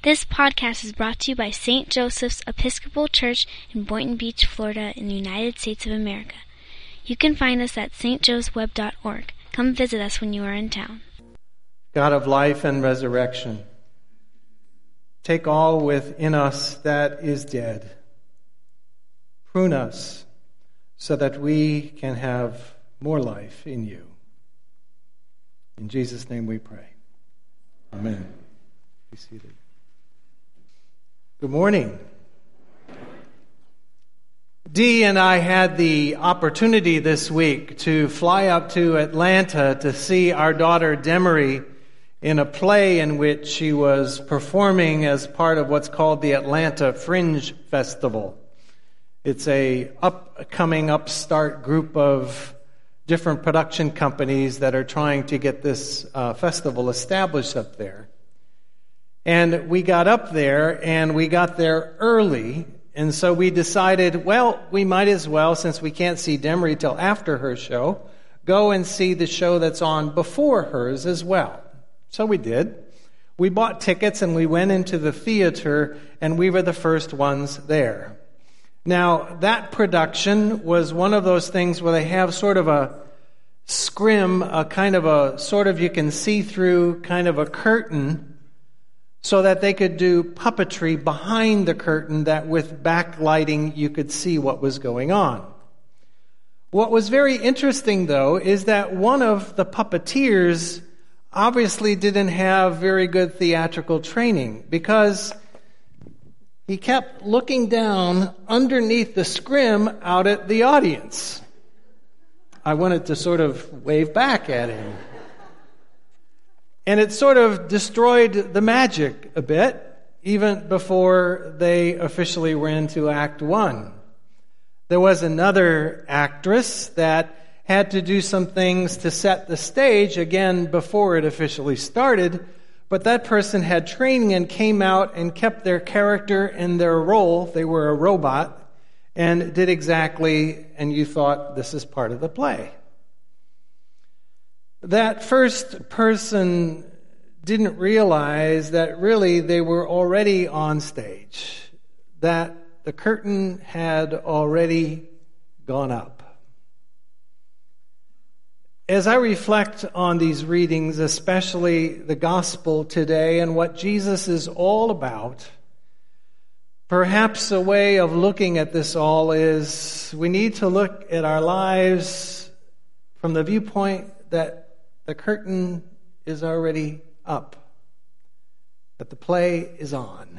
This podcast is brought to you by St. Joseph's Episcopal Church in Boynton Beach, Florida, in the United States of America. You can find us at stjoesweb.org. Come visit us when you are in town. God of life and resurrection, take all within us that is dead. Prune us so that we can have more life in you. In Jesus' name we pray. Amen. Be seated. Good morning. Dee and I had the opportunity this week to fly up to Atlanta to see our daughter Demery in a play in which she was performing as part of what's called the Atlanta Fringe Festival. It's a upcoming upstart group of different production companies that are trying to get this festival established up there. And we got up there, and we got there early, and so we decided, well, we might as well, since we can't see Demery till after her show, go and see the show that's on before hers as well. So we did. We bought tickets, and we went into the theater, and we were the first ones there. Now, that production was one of those things where they have sort of a scrim, a kind of a sort of you can see through kind of a curtain, so that they could do puppetry behind the curtain that with backlighting you could see what was going on. What was very interesting, though, is that one of the puppeteers obviously didn't have very good theatrical training, because he kept looking down underneath the scrim out at the audience. I wanted to sort of wave back at him. And it sort of destroyed the magic a bit, even before they officially were into Act 1. There was another actress that had to do some things to set the stage, again, before it officially started, but that person had training and came out and kept their character and their role. They were a robot, and did exactly, and you thought, this is part of the play. That first person didn't realize that really they were already on stage, that the curtain had already gone up. As I reflect on these readings, especially the gospel today and what Jesus is all about, perhaps a way of looking at this all is we need to look at our lives from the viewpoint that the curtain is already up, that the play is on.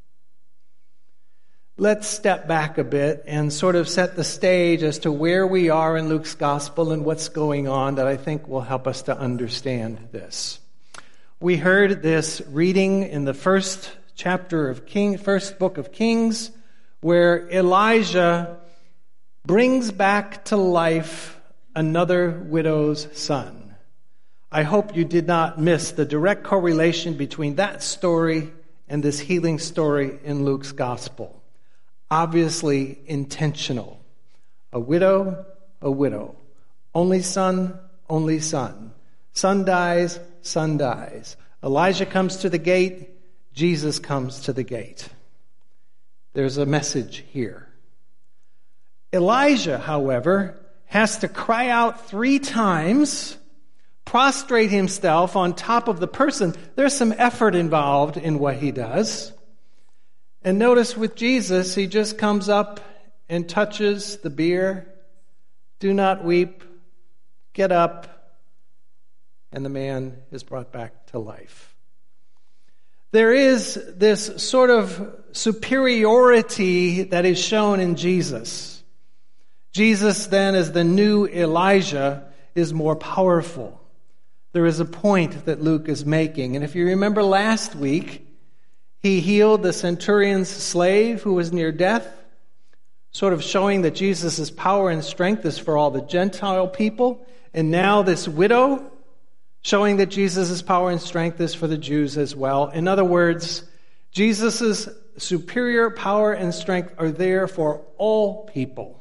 Let's step back a bit and sort of set the stage as to where we are in Luke's gospel and what's going on that I think will help us to understand this. We heard this reading in the first book of Kings, where Elijah brings back to life another widow's son. I hope you did not miss the direct correlation between that story and this healing story in Luke's gospel. Obviously intentional. A widow. Only son. Son dies. Elijah comes to the gate. Jesus comes to the gate. There's a message here. Elijah, however, has to cry out 3 times, prostrate himself on top of the person. There's some effort involved in what he does. And notice with Jesus, he just comes up and touches the bier. Do not weep. Get up. And the man is brought back to life. There is this sort of superiority that is shown in Jesus. Jesus then, as the new Elijah, is more powerful. There is a point that Luke is making. And if you remember last week, he healed the centurion's slave who was near death, sort of showing that Jesus' power and strength is for all the Gentile people. And now this widow, showing that Jesus' power and strength is for the Jews as well. In other words, Jesus' superior power and strength are there for all people.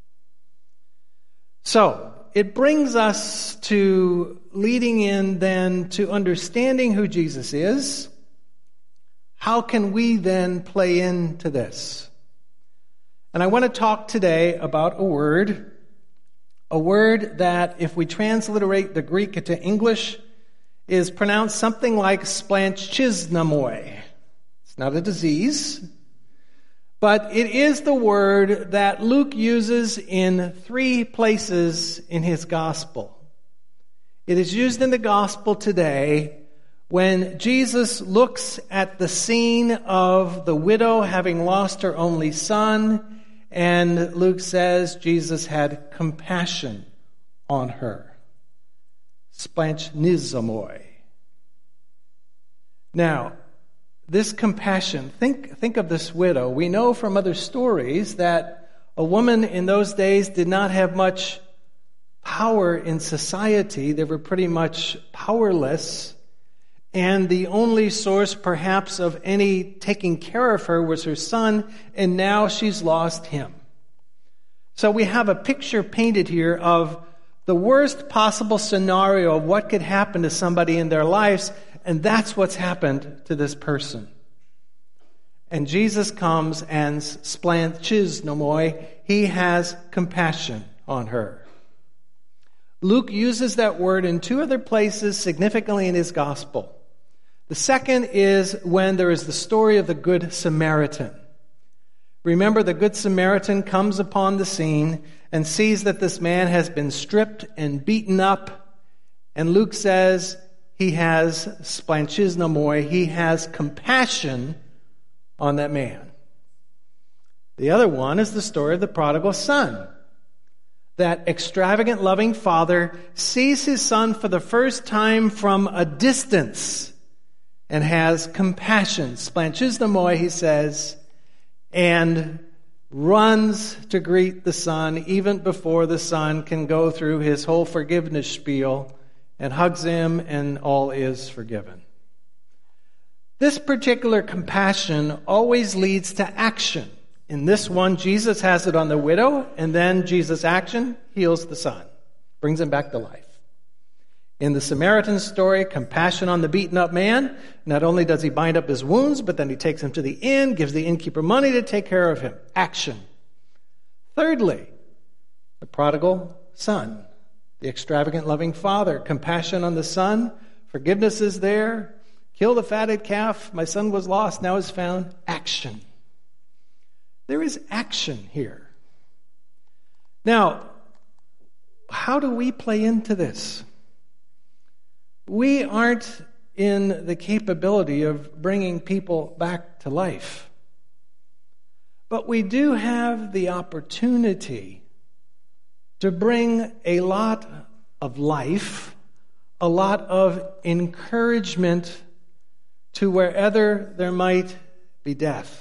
So, it brings us to leading in then to understanding who Jesus is, How can we then play into this? And I want to talk today about a word that, if we transliterate the Greek into English, is pronounced something like splanchiznomoi. It's not a disease, but it is the word that Luke uses in 3 places in his gospel. It is used in the gospel today when Jesus looks at the scene of the widow having lost her only son, and Luke says Jesus had compassion on her. Splanchiznomoi. Now, this compassion, think of this widow. We know from other stories that a woman in those days did not have much power in society. They were pretty much powerless. And the only source, perhaps, of any taking care of her was her son, and now she's lost him. So we have a picture painted here of the worst possible scenario of what could happen to somebody in their lives, and that's what's happened to this person. And Jesus comes and splanchiznomoi, he has compassion on her. Luke uses that word in 2 other places significantly in his gospel. The second is when there is the story of the Good Samaritan. Remember, the Good Samaritan comes upon the scene and sees that this man has been stripped and beaten up. And Luke says he has splanchiznomoi, he has compassion on that man. The other one is the story of the prodigal son. That extravagant, loving father sees his son for the first time from a distance and has compassion. Splanchiznomoi, he says, and runs to greet the son even before the son can go through his whole forgiveness spiel, and hugs him, and all is forgiven. This particular compassion always leads to action. In this one, Jesus has it on the widow, and then Jesus' action heals the son, brings him back to life. In the Samaritan story, compassion on the beaten-up man. Not only does he bind up his wounds, but then he takes him to the inn, gives the innkeeper money to take care of him. Action. Thirdly, the prodigal son, the extravagant, loving father. Compassion on the son. Forgiveness is there. Kill the fatted calf. My son was lost, now is found. Action. There is action here. Now, how do we play into this? We aren't in the capability of bringing people back to life. But we do have the opportunity to bring a lot of life, a lot of encouragement to wherever there might be death.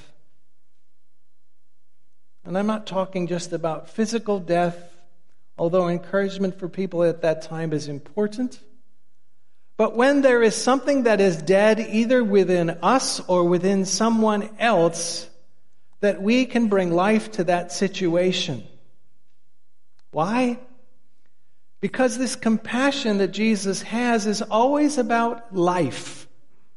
And I'm not talking just about physical death, although encouragement for people at that time is important. But when there is something that is dead, either within us or within someone else, that we can bring life to that situation. Why? Because this compassion that Jesus has is always about life.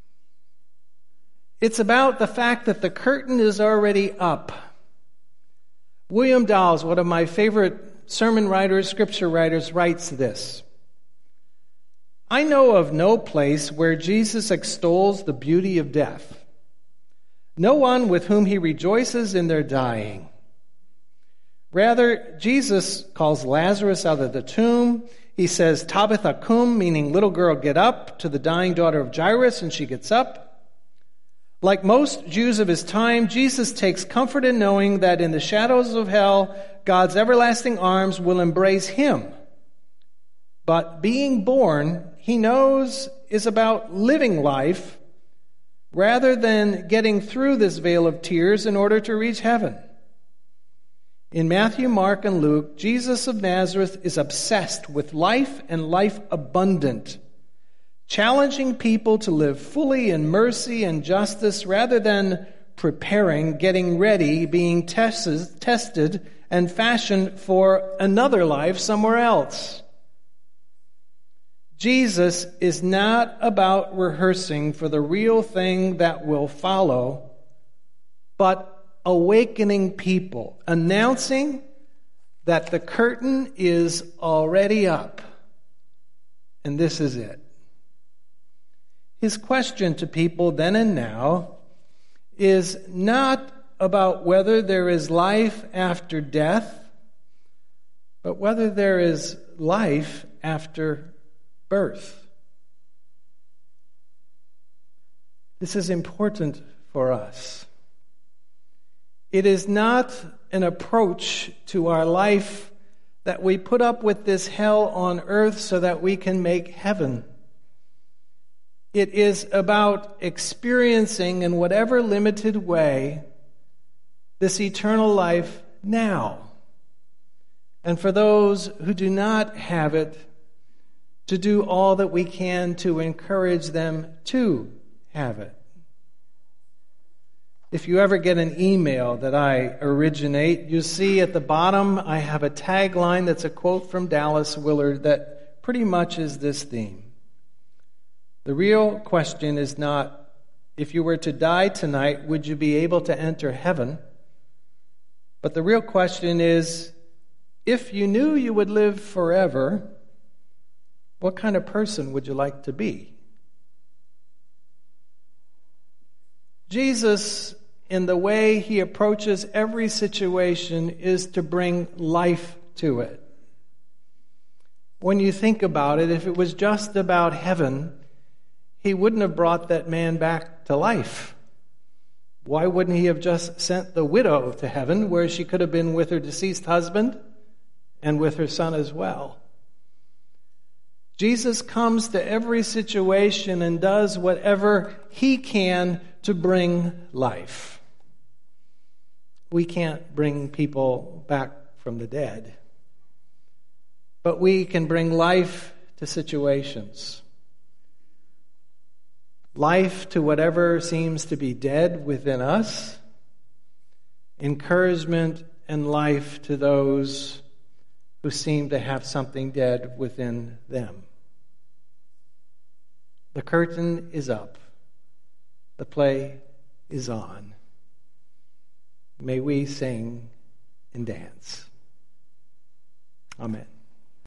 It's about the fact that the curtain is already up. William Dawes, one of my favorite sermon writers, scripture writers, writes this. I know of no place where Jesus extols the beauty of death. No one with whom he rejoices in their dying. Rather, Jesus calls Lazarus out of the tomb. He says, Tabitha cum, meaning little girl, get up, to the dying daughter of Jairus, and she gets up. Like most Jews of his time, Jesus takes comfort in knowing that in the shadows of hell, God's everlasting arms will embrace him. But being born, he knows, is about living life rather than getting through this veil of tears in order to reach heaven. In Matthew, Mark, and Luke, Jesus of Nazareth is obsessed with life and life abundant, challenging people to live fully in mercy and justice rather than preparing, getting ready, being tested, and fashioned for another life somewhere else. Jesus is not about rehearsing for the real thing that will follow, but awakening people, announcing that the curtain is already up, and this is it. His question to people then and now is not about whether there is life after death, but whether there is life after birth. This is important for us. It is not an approach to our life that we put up with this hell on earth so that we can make heaven. It is about experiencing in whatever limited way this eternal life now. And for those who do not have it, to do all that we can to encourage them to have it. If you ever get an email that I originate, you see at the bottom I have a tagline that's a quote from Dallas Willard that pretty much is this theme. The real question is not, if you were to die tonight, would you be able to enter heaven? But the real question is, if you knew you would live forever, what kind of person would you like to be? Jesus, in the way he approaches every situation, is to bring life to it. When you think about it, if it was just about heaven, he wouldn't have brought that man back to life. Why wouldn't he have just sent the widow to heaven, where she could have been with her deceased husband and with her son as well? Jesus comes to every situation and does whatever he can to bring life. We can't bring people back from the dead, but we can bring life to situations. Life to whatever seems to be dead within us. Encouragement and life to those who seem to have something dead within them. The curtain is up. The play is on. May we sing and dance. Amen.